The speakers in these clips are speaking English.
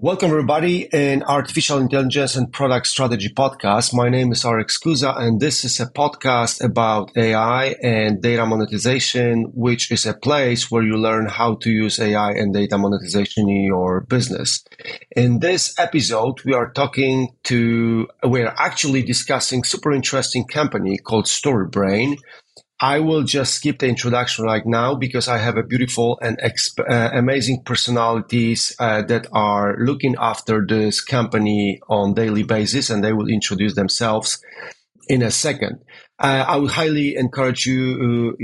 Welcome, everybody, in Artificial Intelligence and Product Strategy Podcast. My name is Arek Skuza, and this is a podcast about AI and data monetization, which is a place where you learn how to use AI and data monetization in your business. In this episode, we're actually discussing super interesting company called StoryBrain. I will just skip the introduction right now because I have a beautiful and amazing personalities that are looking after this company on daily basis, and they will introduce themselves in a second. I would highly encourage you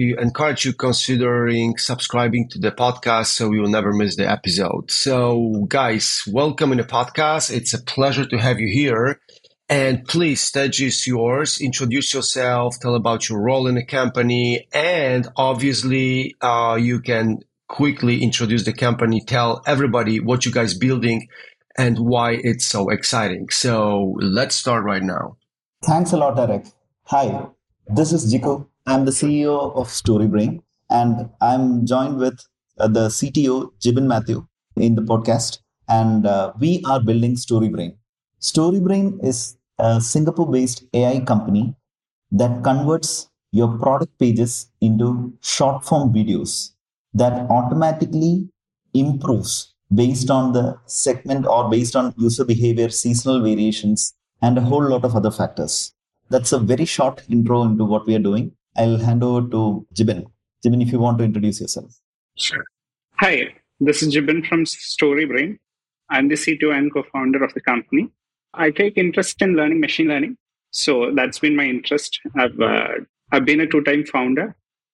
considering subscribing to the podcast so you will never miss the episode. So, guys, welcome in the podcast. It's a pleasure to have you here. And please, stage is yours. Introduce yourself, tell about your role in the company, and obviously, you can quickly introduce the company, tell everybody what you guys building and why it's so exciting. So let's start right now. Thanks a lot, Eric. Hi, this is Jiku. I'm the CEO of StoryBrain, and I'm joined with the CTO, Jibin Matthew, in the podcast. And we are building StoryBrain. StoryBrain is a Singapore-based AI company that converts your product pages into short-form videos that automatically improves based on the segment or based on user behavior, seasonal variations, and a whole lot of other factors. That's a very short intro into what we are doing. I'll hand over to Jibin. Jibin, if you want to introduce yourself. Sure. Hi, this is Jibin from StoryBrain. I'm the CTO and co-founder of the company. I take interest in learning machine learning. So that's been my interest. I've been a two-time founder,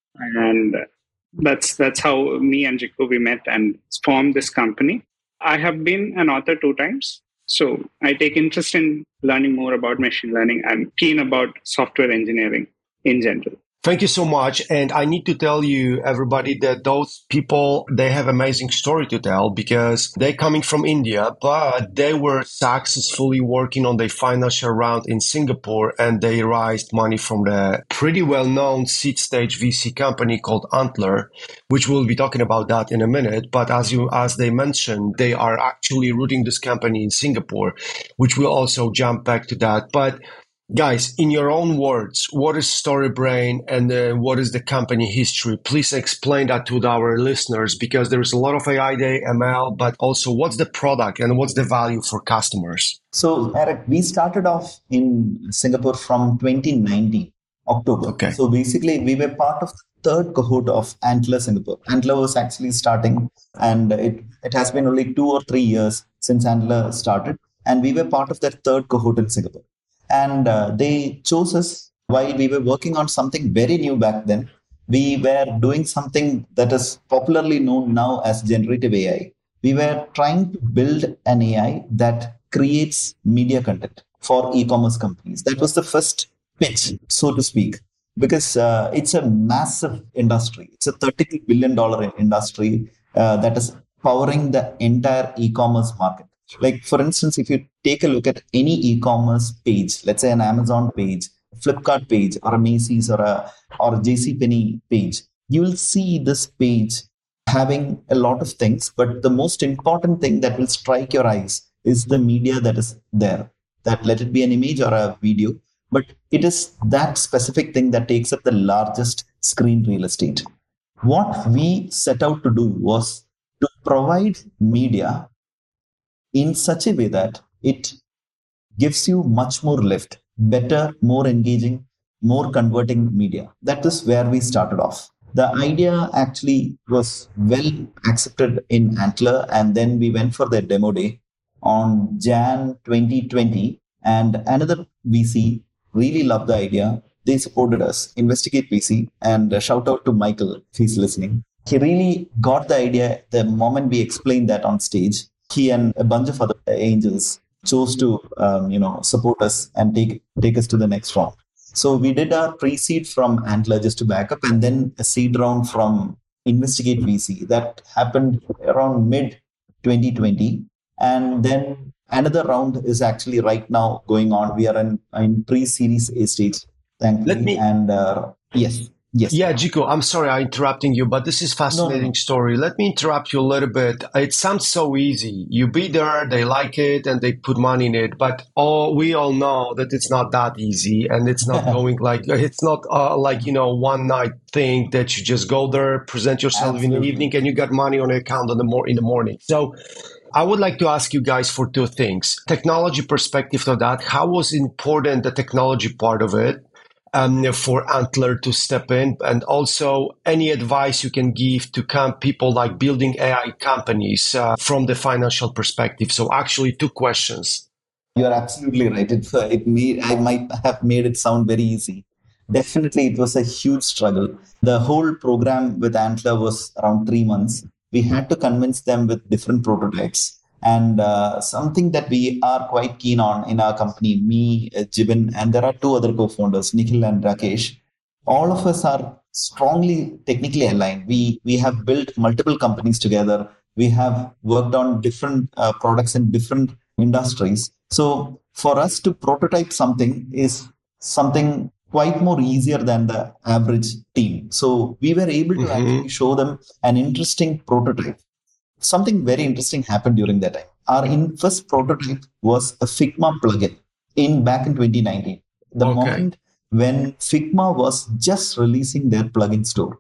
and that's how me and Jiku we met and formed this company. I have been an author 2 times. So I take interest in learning more about machine learning. I'm keen about software engineering in general. Thank you so much. And I need to tell you, everybody, that those people, they have amazing story to tell because they're coming from India, but they were successfully working on their financial round in Singapore, and they raised money from the pretty well-known seed stage VC company called Antler, which we'll be talking about that in a minute. But as they mentioned, they are actually rooting this company in Singapore, which we'll also jump back to that. But guys, in your own words, what is StoryBrain and what is the company history? Please explain that to our listeners because there is a lot of AI Day, ML, but also what's the product and what's the value for customers? So, Eric, we started off in Singapore from 2019, October. Okay. So basically, we were part of the third cohort of Antler Singapore. Antler was actually starting, and it has been only 2 or 3 years since Antler started. And we were part of that third cohort in Singapore. And they chose us while we were working on something very new back then. We were doing something that is popularly known now as generative AI. We were trying to build an AI that creates media content for e-commerce companies. That was the first pitch, so to speak, because it's a massive industry. It's a $32 billion industry that is powering the entire e-commerce market. Like, for instance, if you take a look at any e-commerce page, let's say an Amazon page, a Flipkart page, or a Macy's or a JCPenney page, you will see this page having a lot of things. But the most important thing that will strike your eyes is the media that is there. That let it be an image or a video, but it is that specific thing that takes up the largest screen real estate. What we set out to do was to provide media in such a way that it gives you much more lift, better, more engaging, more converting media. That is where we started off. The idea actually was well accepted in Antler, and then we went for the demo day on Jan 2020, and another VC really loved the idea. They supported us, Investigate VC, and shout out to Michael if he's listening. He really got the idea the moment we explained that on stage. He and a bunch of other angels chose to support us and take us to the next round. So we did our pre-seed from Antler just to back up, and then a seed round from Investigate VC that happened around mid 2020, and then another round is actually right now going on. We are in pre-series A stage, thankfully. Yes. Yes. Yeah, Jiku, I'm sorry I'm interrupting you, but this is No, no, fascinating no. story. Let me interrupt you a little bit. It sounds so easy. You be there, they like it, and they put money in it. But we all know that it's not that easy, and it's not going like it's not like one night thing that you just go there, present yourself in the Absolutely. evening, and you got money on your account in the morning. So I would like to ask you guys for two things. Technology perspective to that. How was important the technology part of it? For Antler to step in, and also any advice you can give to people like building AI companies from the financial perspective. So actually, two questions. You're absolutely right. I might have made it sound very easy. Definitely, it was a huge struggle. The whole program with Antler was around 3 months. We had to convince them with different prototypes. And something that we are quite keen on in our company, me, Jibin, and there are two other co-founders, Nikhil and Rakesh. All of us are strongly technically aligned. We have built multiple companies together. We have worked on different products in different industries. So for us to prototype something is something quite more easier than the average team. So we were able to actually Mm-hmm. show them an interesting prototype. Something very interesting happened during that time. Our first prototype was a Figma plugin in back in 2019. The Okay. moment when Figma was just releasing their plugin store.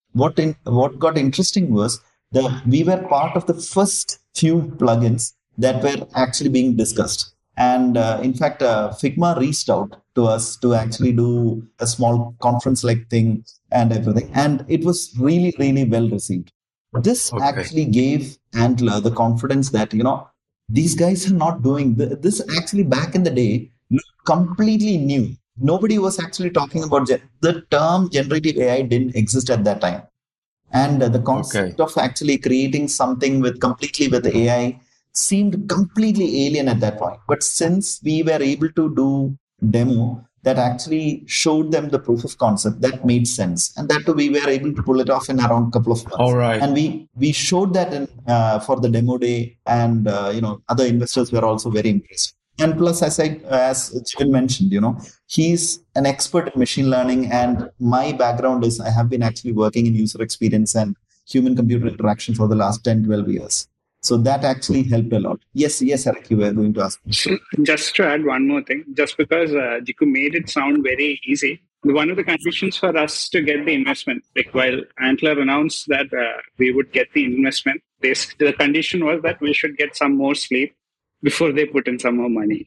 What got interesting was that we were part of the first few plugins that were actually being discussed. And in fact, Figma reached out to us to actually do a small conference like thing and everything. And it was really, really well received. This Okay. actually gave Antler the confidence that, these guys are not doing this actually back in the day, looked completely new. Nobody was actually talking about the term generative AI didn't exist at that time. And the Okay. concept of actually creating something with completely with AI seemed completely alien at that point. But since we were able to do demo that actually showed them the proof of concept, that made sense, and that too we were able to pull it off in around a couple of All months. right. And we showed that for the demo day, and other investors were also very impressed. And plus, as Jill mentioned, he's an expert in machine learning, and my background is I have been actually working in user experience and human computer interaction for the last 10, 12 years. So that actually helped a lot. Yes, Eric, you were going to ask me. So just to add one more thing, just because Jiku made it sound very easy, one of the conditions for us to get the investment, like while Antler announced that we would get the investment, the condition was that we should get some more sleep before they put in some more money.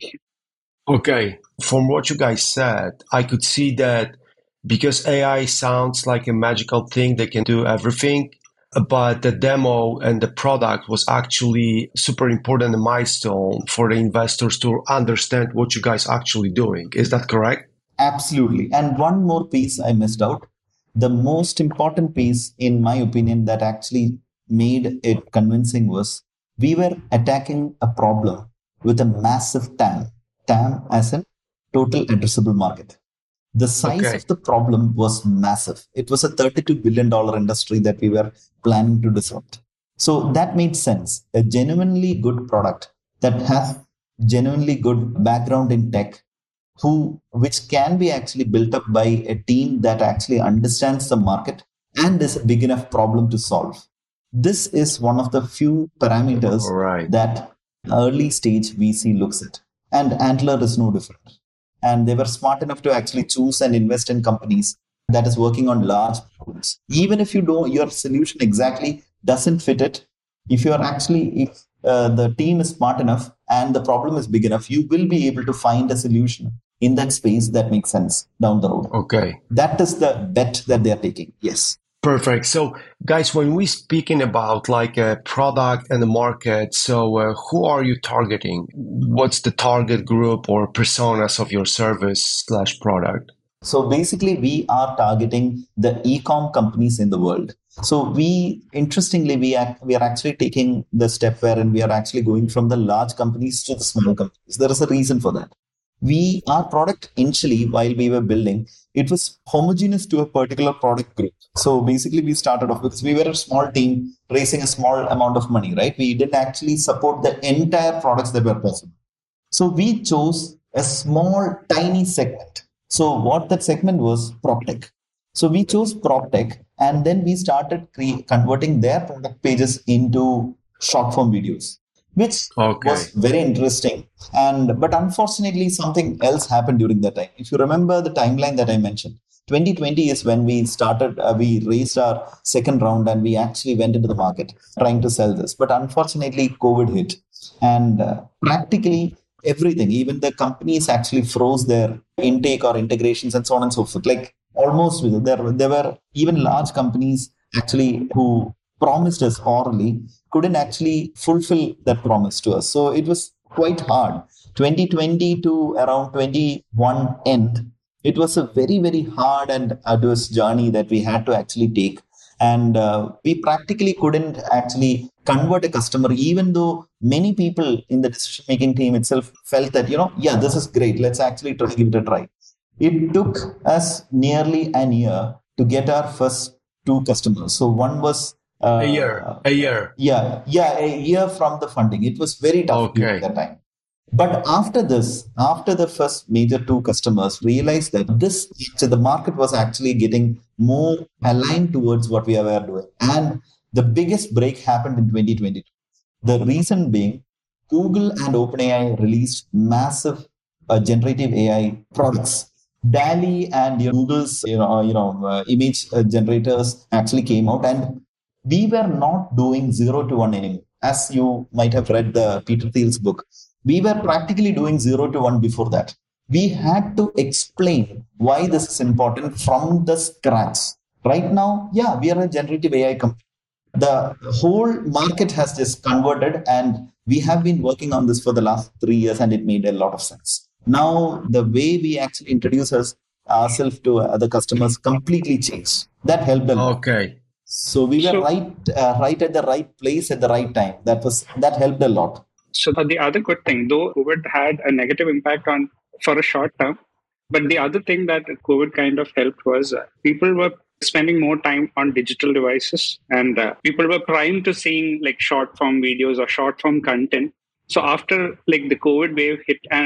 Okay. From what you guys said, I could see that because AI sounds like a magical thing that can do everything, but the demo and the product was actually super important milestone for the investors to understand what you guys actually doing. Is that correct? Absolutely. And one more piece I missed out. The most important piece, in my opinion, that actually made it convincing was we were attacking a problem with a massive TAM. TAM as in total addressable market. The size Okay. of the problem was massive. It was a $32 billion industry that we were planning to disrupt. So that made sense. A genuinely good product that has genuinely good background in tech, which can be actually built up by a team that actually understands the market and is a big enough problem to solve. This is one of the few All parameters right. that early stage VC looks at. And Antler is no different. And they were smart enough to actually choose and invest in companies that is working on large problems. Even if you don't, your solution exactly doesn't fit it, if the team is smart enough and the problem is big enough, you will be able to find a solution in that space that makes sense down the road. Okay. That is the bet that they are taking. Yes. Perfect. So, guys, when we speaking about like a product and the market, so who are you targeting? What's the target group or personas of your service slash product? So basically, we are targeting the e-com companies in the world. So interestingly, we are actually taking the step wherein we are actually going from the large companies to the small companies. There is a reason for that. Our product initially, while we were building, it was homogeneous to a particular product group. So basically, we started off because we were a small team raising a small amount of money, right? We didn't actually support the entire products that were possible. So we chose a small, tiny segment. So what that segment was, PropTech. So we chose PropTech, and then we started converting their product pages into short form videos, which was Okay. very interesting. And but unfortunately, something else happened during that time. If you remember the timeline that I mentioned, 2020 is when we started. We raised our second round, and we actually went into the market trying to sell this. But unfortunately, COVID hit, and practically everything, even the companies actually froze their intake or integrations and so on and so forth. Like almost there were even large companies actually who promised us orally couldn't actually fulfill that promise to us. So it was quite hard. 2020 to around 21 end, it was a very, very hard and arduous journey that we had to actually take. And we practically couldn't actually convert a customer, even though many people in the decision making team itself felt that, yeah, this is great. Let's actually try to give it a try. It took us nearly an year to get our first two customers. So one was A year. A year. yeah, a year from the funding. It was very tough during Okay. that time. But after this, after the first major two customers realized that so the market was actually getting more aligned towards what we were doing. And the biggest break happened in 2022. The reason being, Google and OpenAI released massive generative AI products. DALI and Google's image generators actually came out, and we were not doing 0 to 1 anymore. As you might have read the Peter Thiel's book, we were practically doing 0 to 1 before that. We had to explain why this is important from the scratch. Right now, yeah, we are a generative AI company. The whole market has just converted, and we have been working on this for the last 3 years, and it made a lot of sense. Now the way we actually introduce ourselves to other customers completely changed. That helped a lot. Okay. So we were So, right at the right place at the right time. That helped a lot. so the other good thing, though COVID had a negative impact on for a short term, but the other thing that COVID kind of helped was people were spending more time on digital devices, and people were primed to seeing like short form videos or short form content. So after like the COVID wave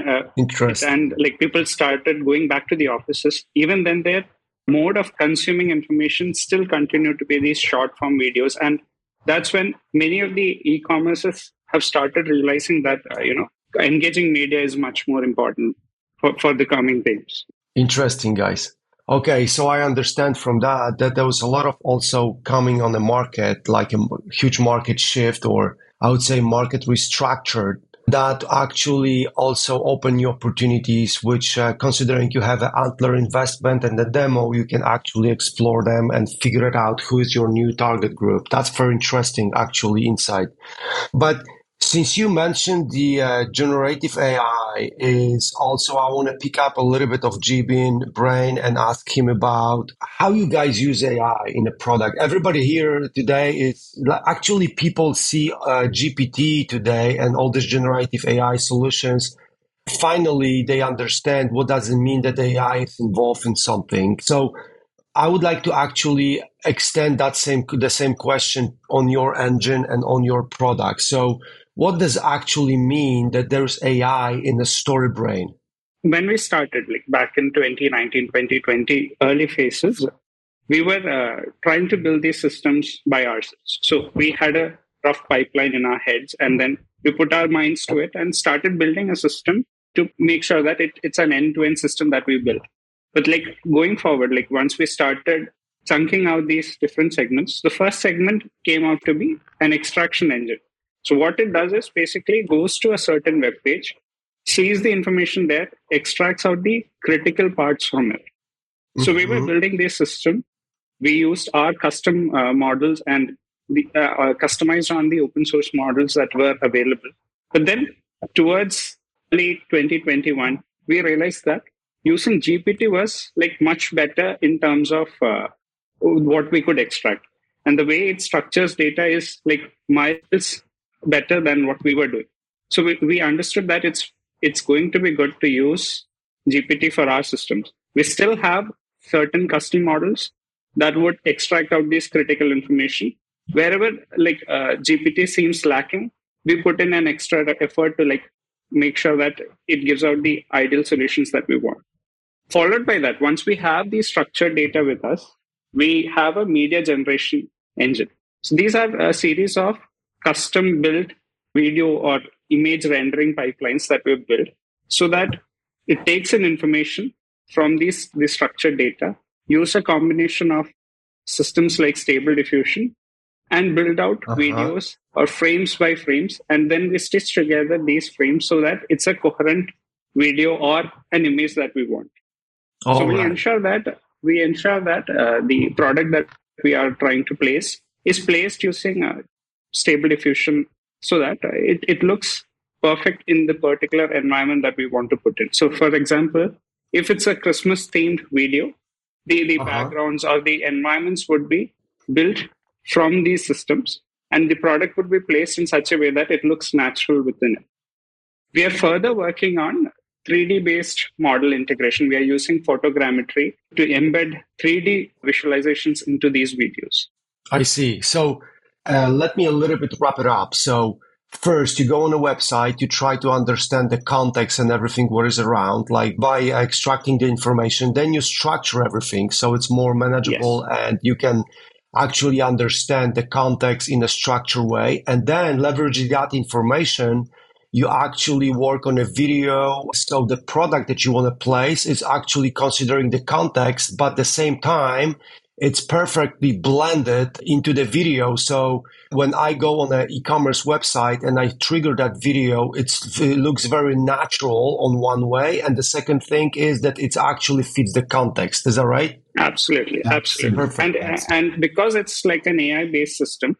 hit Interesting. and like people started going back to the offices, even then their mode of consuming information still continued to be these short form videos, and that's when many of the e-commerces have started realizing that engaging media is much more important for the coming times. Interesting, guys. Okay, so I understand from that there was a lot of also coming on the market, like a huge market shift, or I would say market restructured, that actually also open new opportunities, which considering you have an Antler investment and the demo, you can actually explore them and figure it out who is your new target group. That's very interesting, actually, insight. But since you mentioned the generative AI, is also I want to pick up a little bit of Jibin brain and ask him about how you guys use AI in a product. Everybody here today is actually people see GPT today and all these generative AI solutions. Finally, they understand what does it mean that AI is involved in something. So I would like to actually extend the same question on your engine and on your product. So what does actually mean that there's AI in the StoryBrain? When we started, like back in 2019, 2020, early phases, we were trying to build these systems by ourselves. So we had a rough pipeline in our heads, and then we put our minds to it and started building a system to make sure that it's an end-to-end system that we built. But like going forward, like once we started chunking out these different segments, the first segment came out to be an extraction engine. So what it does is basically goes to a certain web page, sees the information there, extracts out the critical parts from it. So we were building this system. We used our custom models and customized on the open source models that were available. But then towards late 2021, we realized that using GPT was like much better in terms of what we could extract. And the way it structures data is like miles better than what we were doing. So we understood that it's going to be good to use GPT for our systems. We still have certain custom models that would extract out this critical information. Wherever like GPT seems lacking, we put in an extra effort to like make sure that it gives out the ideal solutions that we want. Followed by that, once we have the structured data with us, we have a media generation engine. So these are a series of custom built video or image rendering pipelines that we've built so that it takes in information from this structured data, use a combination of systems like Stable Diffusion, and build out videos or frames by frames. And then we stitch together these frames so that it's a coherent video or an image that we want. So we ensure that the product that we are trying to place is placed using Stable Diffusion so that it looks perfect in the particular environment that we want to put in. So, for example, if it's a Christmas themed video, the backgrounds or the environments would be built from these systems, and the product would be placed in such a way that it looks natural within it. We are further working on 3D based model integration. We are using photogrammetry to embed 3D visualizations into these videos. I see. So let me a little bit wrap it up. So first, you go on a website, you try to understand the context and everything what is around, like by extracting the information. Then you structure everything so it's more manageable and you can actually understand the context in a structured way. And then leveraging that information, you actually work on a video. So the product that you want to place is actually considering the context, but at the same time, it's perfectly blended into the video. So when I go on an e-commerce website and I trigger that video, it looks very natural on one way. And the second thing is that it actually fits the context. Is that right? Absolutely. Perfect. And because it's like an AI-based system,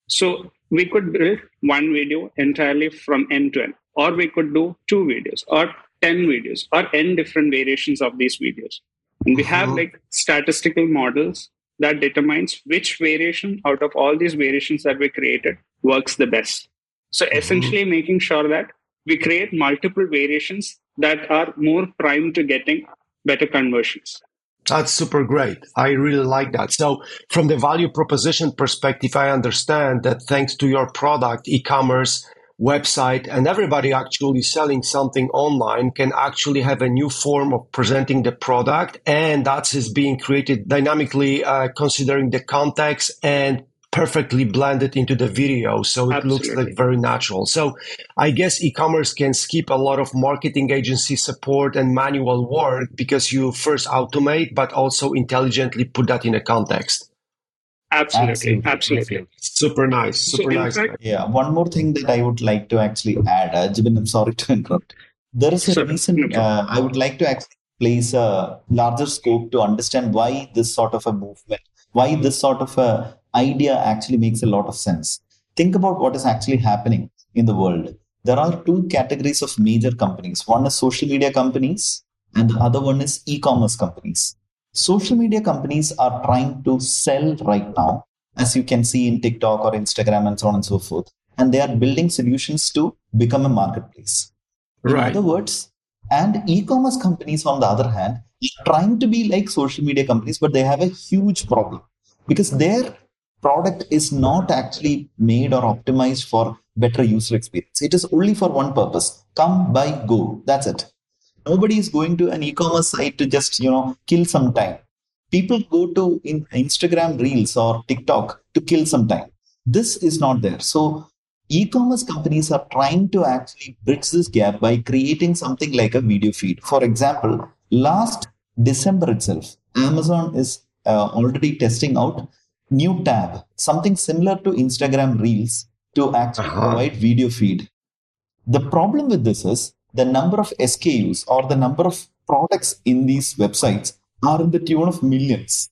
so we could build one video entirely from end to end, or we could do 2 videos or 10 videos or n different variations of these videos. And we have like statistical models that determines which variation out of all these variations that we created works the best. So essentially making sure that we create multiple variations that are more primed to getting better conversions. That's super great. I really like that. So from the value proposition perspective, I understand that thanks to your product, e-commerce, website, and everybody actually selling something online can actually have a new form of presenting the product. And that is being created dynamically, considering the context and perfectly blended into the video. So it looks like very natural. So I guess e-commerce can skip a lot of marketing agency support and manual work because you first automate, but also intelligently put that in a context. Absolutely. Super nice. Yeah. One more thing that I would like to actually add, Jibin, I'm sorry to interrupt. There is a reason I would like to actually place a larger scope to understand why this sort of a movement, why this sort of a idea actually makes a lot of sense. Think about what is actually happening in the world. There are 2 categories of major companies. One is social media companies and the other one is e-commerce companies. Social media companies are trying to sell right now, as you can see in TikTok or Instagram and so on and so forth. And they are building solutions to become a marketplace. In other words, and e-commerce companies, on the other hand, are trying to be like social media companies, but they have a huge problem because their product is not actually made or optimized for better user experience. It is only for one purpose: come, buy, go. That's it. Nobody is going to an e-commerce site to just, kill some time. People go to Instagram Reels or TikTok to kill some time. This is not there. So e-commerce companies are trying to actually bridge this gap by creating something like a video feed. For example, last December itself, Amazon is already testing out new tab, something similar to Instagram Reels, to actually provide video feed. The problem with this is the number of SKUs or the number of products in these websites are in the tune of millions.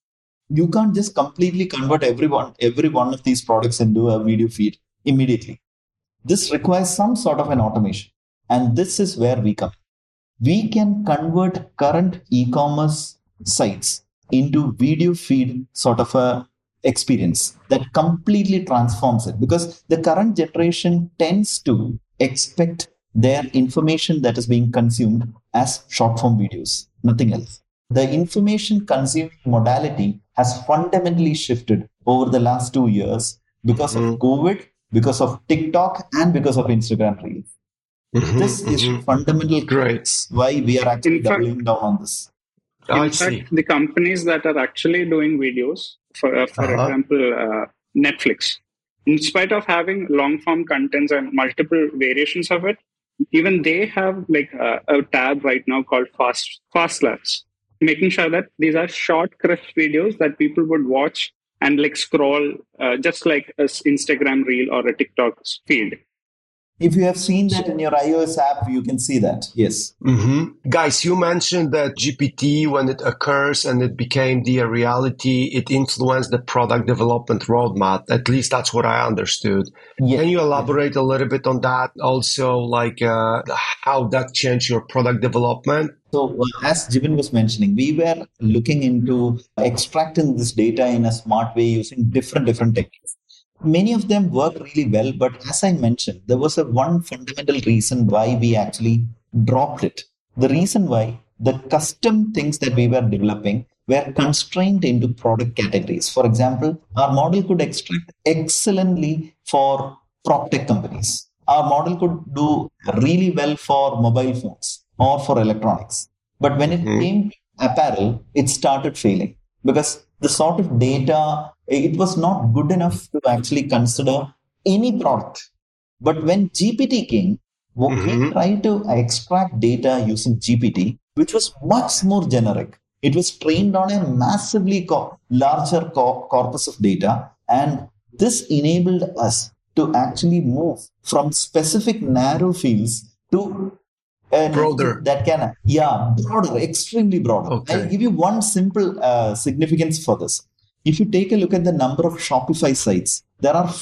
You can't just completely convert every one of these products into a video feed immediately. This requires some sort of an automation. And this is where we come. We can convert current e-commerce sites into video feed sort of a experience that completely transforms it, because the current generation tends to expect their information that is being consumed as short form videos, nothing else. The information consuming modality has fundamentally shifted over the last 2 years because of COVID, because of TikTok, and because of Instagram Reels. This is fundamental. Great. Why we are actually doubling down on this. I In see. fact, the companies that are actually doing videos, for Uh-huh. example, Netflix, in spite of having long form contents and multiple variations of it, even they have like a tab right now called Fast Labs, making sure that these are short, crisp videos that people would watch and like scroll just like a Instagram reel or a TikTok feed. If you have seen that in your iOS app, you can see that. Yes. Guys, you mentioned that GPT, when it occurs and it became the reality, it influenced the product development roadmap. At least that's what I understood. Yes. Can you Yes. elaborate a little bit on that? Also, like how that changed your product development? So, as Jibin was mentioning, we were looking into extracting this data in a smart way using different techniques. Many of them work really well, but as I mentioned, there was a one fundamental reason why we actually dropped it. The reason why the custom things that we were developing were constrained into product categories. For example, our model could extract excellently for prop tech companies. Our model could do really well for mobile phones or for electronics. But when it Hmm. came to apparel, it started failing because the sort of data, it was not good enough to actually consider any product. But when GPT came, we Hmm. tried to extract data using GPT, which was much more generic. It was trained on a massively larger corpus of data, and this enabled us to actually move from specific narrow fields to an engine Broader. that can, yeah, broader, extremely broader. I'll Okay. give you one simple significance for this. If you take a look at the number of Shopify sites, there are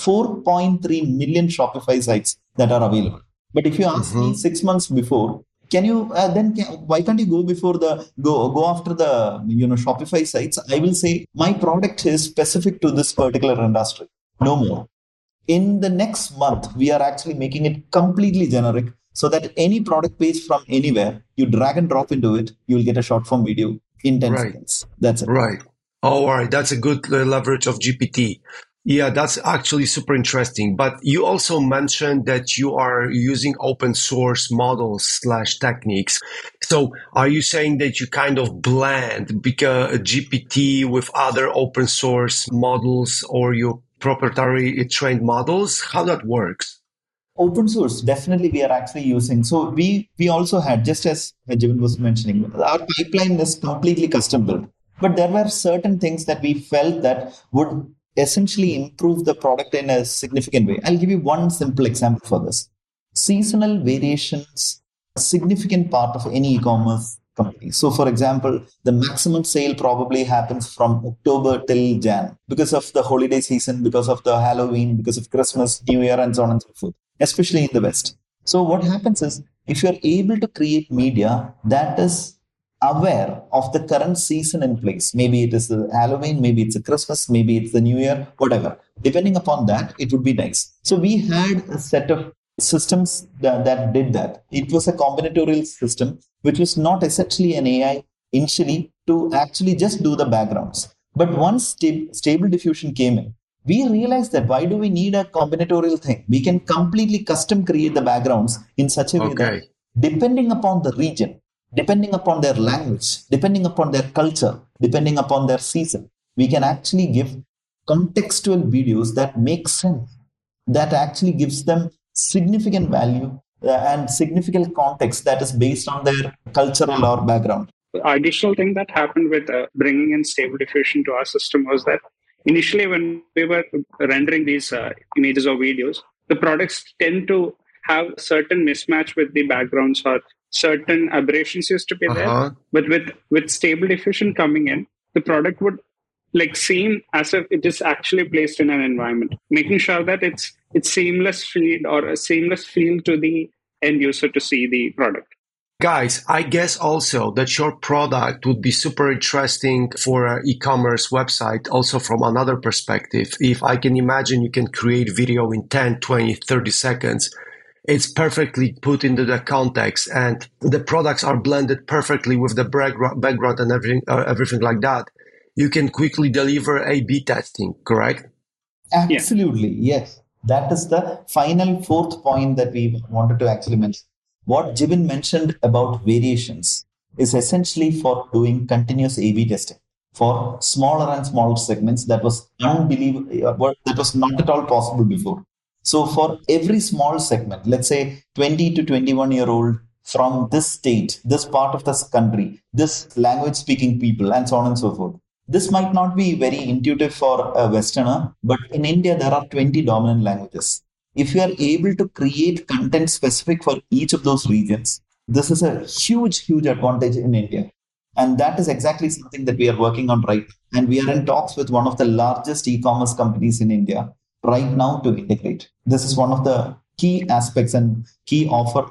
4.3 million Shopify sites that are available. But if you ask me Hmm. 6 months before, can you why can't you go before the go after the Shopify sites? I will say my product is specific to this particular industry, no more. In the next month, we are actually making it completely generic so that any product page from anywhere, you drag and drop into it, you will get a short form video in 10 Right. seconds. That's it. Right. Oh, all right. That's a good leverage of GPT. Yeah, that's actually super interesting. But you also mentioned that you are using open source models slash techniques. So are you saying that you kind of blend because GPT with other open source models or your proprietary trained models? How that works? Open source, definitely we are actually using. So we also had, just as Jivan was mentioning, our pipeline is completely custom built. But there were certain things that we felt that would essentially improve the product in a significant way. I'll give you one simple example for this. Seasonal variations, a significant part of any e-commerce company. So, for example, the maximum sale probably happens from October till Jan because of the holiday season, because of the Halloween, because of Christmas, New Year, and so on and so forth, especially in the West. So, what happens is if you're able to create media that is aware of the current season in place, maybe it is the Halloween, maybe it's a Christmas, maybe it's the New Year, whatever. Depending upon that, it would be nice. So, we had a set of systems that did that. It was a combinatorial system, which was not essentially an AI initially to actually just do the backgrounds. But once stable diffusion came in, we realized that why do we need a combinatorial thing? We can completely custom create the backgrounds in such a way that Okay. depending upon the region, depending upon their language, depending upon their culture, depending upon their season, we can actually give contextual videos that make sense, that actually gives them significant value and significant context that is based on their cultural or background. Additional thing that happened with bringing in stable diffusion to our system was that initially when we were rendering these images or videos, the products tend to have certain mismatch with the backgrounds or certain aberrations used to be there. Uh-huh. But with stable diffusion coming in, the product would like seem as if it is actually placed in an environment, making sure that it's seamless feel or a seamless feel to the end user to see the product. Guys, I guess also that your product would be super interesting for an e-commerce website, also from another perspective. If I can imagine you can create video in 10, 20, 30 seconds, it's perfectly put into the context and the products are blended perfectly with the background and everything like that. You can quickly deliver A/B testing, correct? Yeah. Absolutely, yes. That is the final fourth point that we wanted to actually mention. What Jibin mentioned about variations. is essentially for doing continuous A/B testing for smaller and smaller segments that was unbelievable, that was not at all possible before. So for every small segment, let's say 20 to 21-year-old from this state, this part of this country, this language speaking people, and so on and so forth. This might not be very intuitive for a Westerner, but in India, there are 20 dominant languages. If you are able to create content specific for each of those regions, this is a huge, huge advantage in India. And that is exactly something that we are working on right now. And we are in talks with one of the largest e-commerce companies in India right now to integrate. This is one of the key aspects and key offer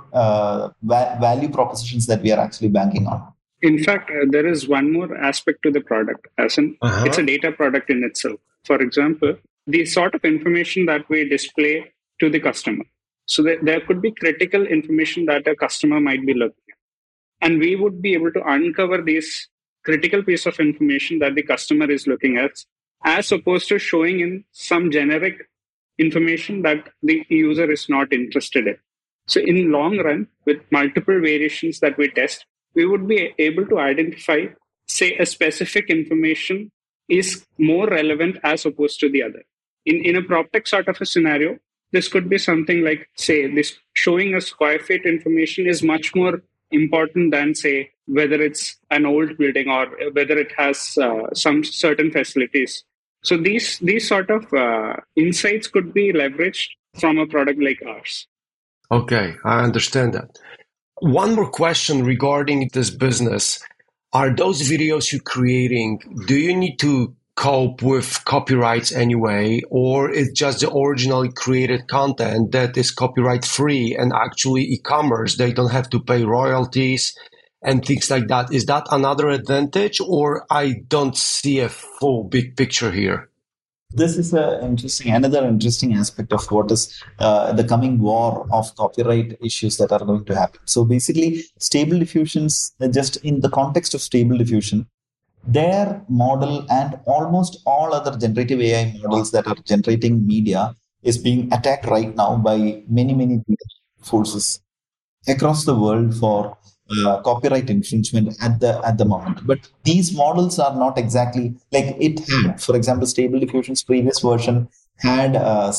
value propositions that we are actually banking on. In fact, there is one more aspect to the product, as in it's a data product in itself. For example, the sort of information that we display to the customer. So there could be critical information that a customer might be looking at. And we would be able to uncover this critical piece of information that the customer is looking at, as opposed to showing in some generic information that the user is not interested in. So in long run, with multiple variations that we test, we would be able to identify, say, a specific information is more relevant as opposed to the other. In a PropTech sort of a scenario, this could be something like, say, this showing a square feet information is much more important than, say, whether it's an old building or whether it has some certain facilities. So these sort of insights could be leveraged from a product like ours. Okay, I understand that. One more question regarding this business. Are those videos you're creating, do you need to cope with copyrights anyway, or it's just the originally created content that is copyright free and actually e-commerce, they don't have to pay royalties and things like that? Is that another advantage, or I don't see a full big picture here? This is another interesting aspect of what is the coming war of copyright issues that are going to happen. So basically, Stable Diffusion's, just in the context of Stable Diffusion, their model and almost all other generative AI models that are generating media is being attacked right now by many, many forces across the world for copyright infringement at the moment. But these models are not exactly like it had. For example, Stable Diffusion's previous version had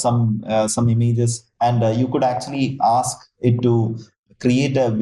some images, and you could actually ask it to create a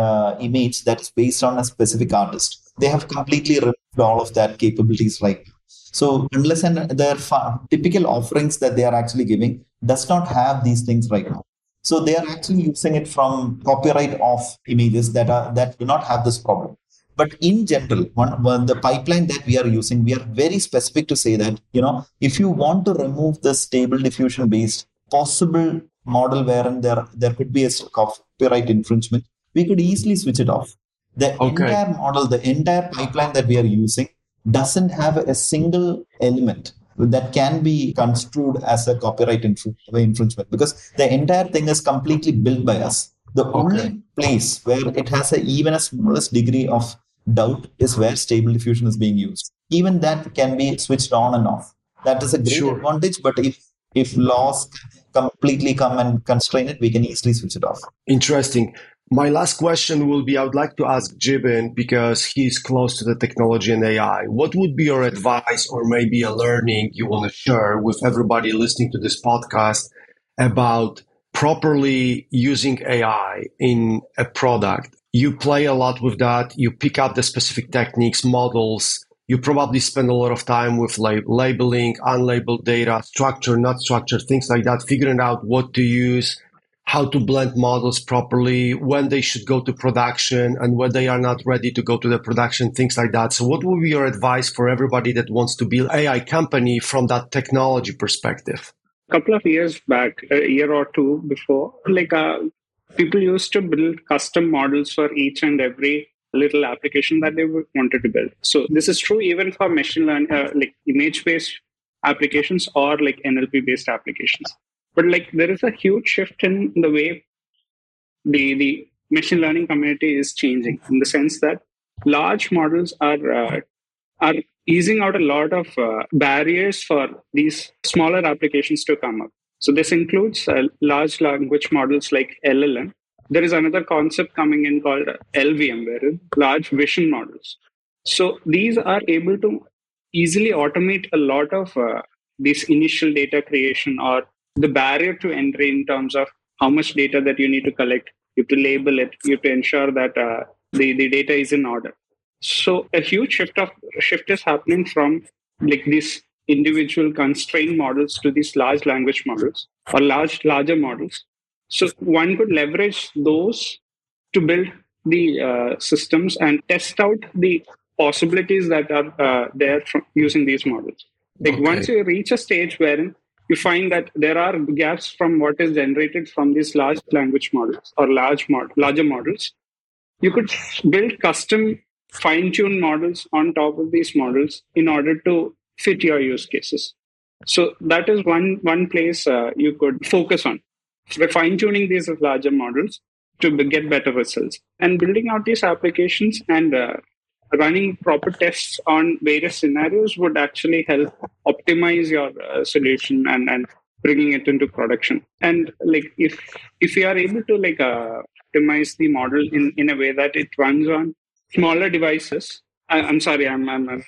image that is based on a specific artist. They have completely removed all of that capabilities right now. So unless and their typical offerings that they are actually giving does not have these things right now. So they are actually using it from copyright off images that do not have this problem. But in general, the pipeline that we are using, we are very specific to say that, if you want to remove the Stable Diffusion based possible model wherein there could be a copyright infringement, we could easily switch it off. The entire model, the entire pipeline that we are using doesn't have a single element that can be construed as a copyright infringement, because the entire thing is completely built by us. The only place where it has even a smallest degree of doubt is where Stable Diffusion is being used. Even that can be switched on and off. That is a great advantage, but if laws completely come and constrain it, we can easily switch it off. Interesting. My last question will be, I would like to ask Jibin, because he's close to the technology and AI. What would be your advice or maybe a learning you want to share with everybody listening to this podcast about properly using AI in a product? You play a lot with that. You pick up the specific techniques, models. You probably spend a lot of time with labeling, unlabeled data, structure, not structured, things like that, figuring out what to use, how to blend models properly, when they should go to production and when they are not ready to go to the production, things like that. So what would be your advice for everybody that wants to build an AI company from that technology perspective? A couple of years back, a year or two before, people used to build custom models for each and every little application that they wanted to build. So this is true even for machine learning, image-based applications or NLP-based applications. But there is a huge shift in the way the machine learning community is changing, in the sense that large models are easing out a lot of barriers for these smaller applications to come up. So this includes large language models like LLM, there is another concept coming in called LVM, where large vision models. So these are able to easily automate a lot of this initial data creation, or the barrier to entry in terms of how much data that you need to collect. You have to label it. You have to ensure that the data is in order. So a huge shift is happening from like these individual constrained models to these large language models or larger models. So one could leverage those to build the systems and test out the possibilities that are there from using these models. Like once you reach a stage wherein you find that there are gaps from what is generated from these large language models or larger models, you could build custom fine-tuned models on top of these models in order to fit your use cases. So that is one place you could focus on, fine-tuning these larger models to get better results, and building out these applications and running proper tests on various scenarios would actually help optimize your solution and bringing it into production. And like if you are able to like optimize the model in a way that it runs on smaller devices. I'm sorry, I'm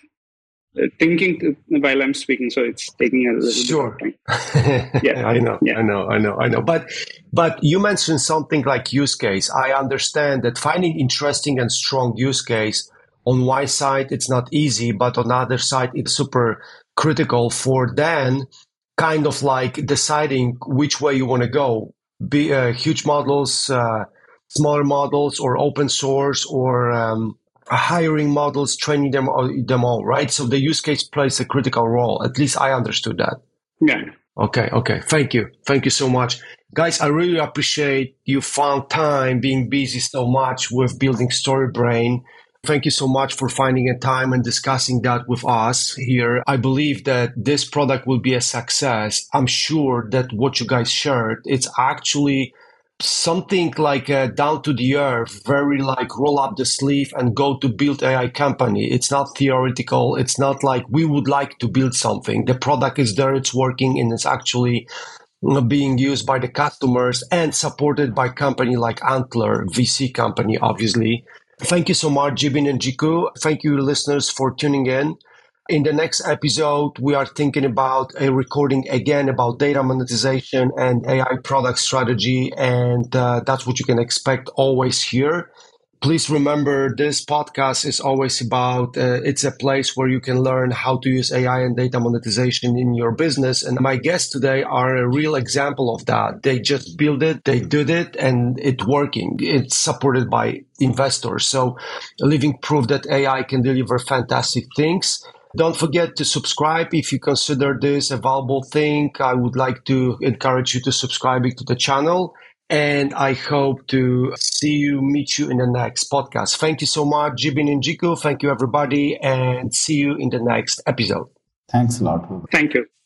thinking while I'm speaking, so it's taking a little bit of time. Yeah, I know. But you mentioned something like use case. I understand that finding interesting and strong use case on one side it's not easy, but on the other side it's super critical for then kind of like deciding which way you want to go. Be huge models, smaller models, or open source, or hiring models, training them all, right? So the use case plays a critical role. At least I understood that. Yeah. Okay. Thank you so much. Guys, I really appreciate you found time being busy so much with building StoryBrain. Thank you so much for finding a time and discussing that with us here. I believe that this product will be a success. I'm sure that what you guys shared, it's actually something like down to the earth, very like roll up the sleeve and go to build AI company. It's not theoretical. It's not like we would like to build something. The product is there, it's working, and it's actually being used by the customers and supported by company like Antler, VC company, obviously. Thank you so much, Jibin and Jiku. Thank you, listeners, for tuning in. In the next episode, we are thinking about a recording again about data monetization and AI product strategy, and that's what you can expect always here. Please remember, this podcast is always about, it's a place where you can learn how to use AI and data monetization in your business. And my guests today are a real example of that. They just built it, they did it, and it's working. It's supported by investors. So living proof that AI can deliver fantastic things. Don't forget to subscribe if you consider this a valuable thing. I would like to encourage you to subscribe to the channel. And I hope to meet you in the next podcast. Thank you so much, Jibin and Jiku. Thank you, everybody, and see you in the next episode. Thanks a lot. Thank you.